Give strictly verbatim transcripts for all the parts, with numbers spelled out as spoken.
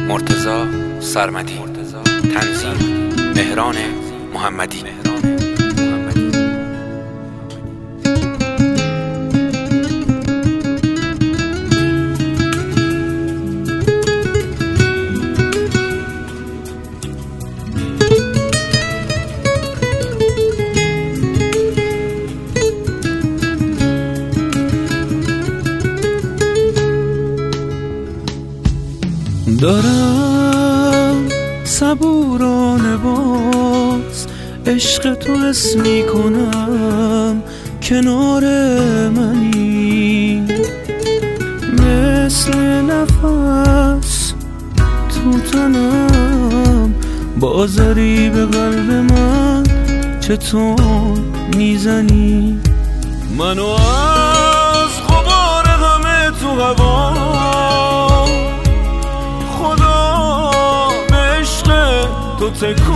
مرتضی سرمدی، تنظیم مهران محمدی. دارم صبورانه باز عشق تو حس میکنم، کنار منی مثل نفس تو تنم، بازاری به قلب من چطور میزنی منو از غبار همه تو هوا. تو تکون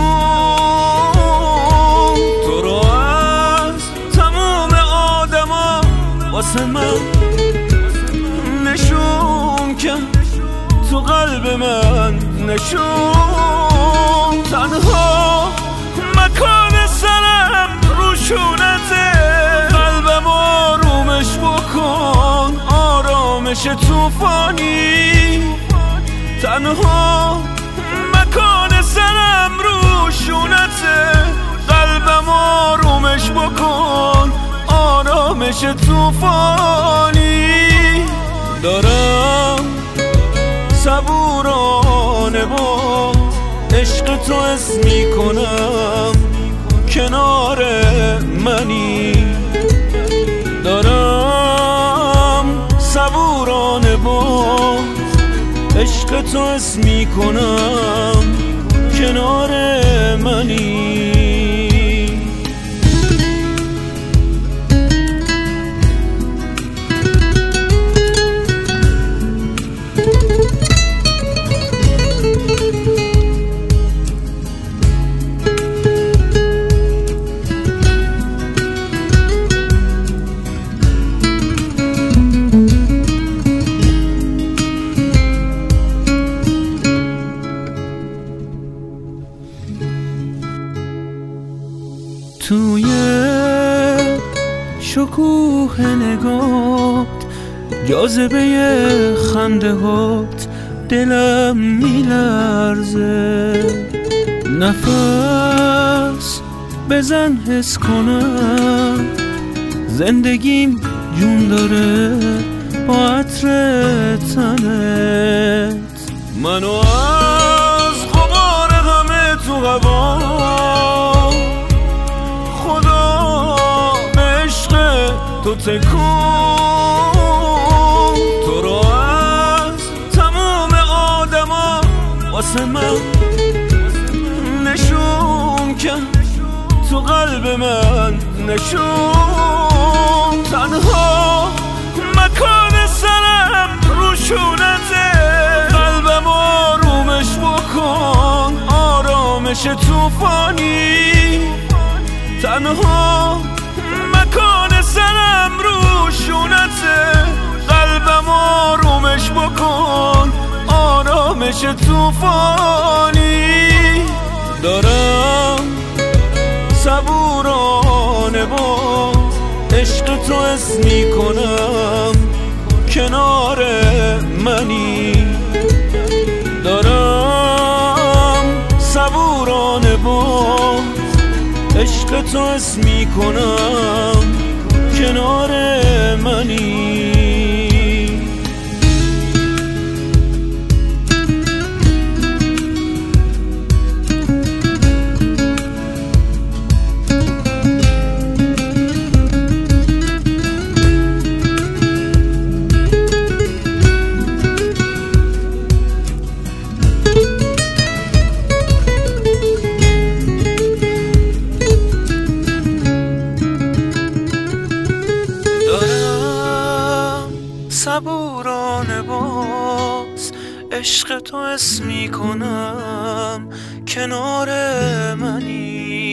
تو رو از تمام آدما واسه من نشون کرد، تو قلب من نشون. تنها مکان سرم روشونته، قلبم آرومش بکن آرامش توفانی. تنها مکان سرم روشونته، قلبم آرومش بکن آرامش توفانی. دارم صبورانه با عشق تو حس میکنم، کنار منی. دارم صبورانه با عشق تو حس میکنم، کنار منی. توی شکوه نگات، جاذبه خنده هات، دلم میلرزه. نفس بزن حس کنم، زندگیم جون داره با عطر تنت. منو از غبار همه تو هوا، تو تکون تو رو از تمام آدما واسه من نشون کرد، تو قلب من نشون. تنها مکان سرم روشونته، قلبم آرومش بکن آرامش توفانی. تنها مکان سرم روشونته، قلبم آرومش بکن آرامش توفانی. دارم صبورانه با عشق تو حس میکنم، کنار منی. دارم صبورانه با عشق تو حس میکنم، کنار منی. صبورانه باز عشق تو حس میکنم، کنار منی.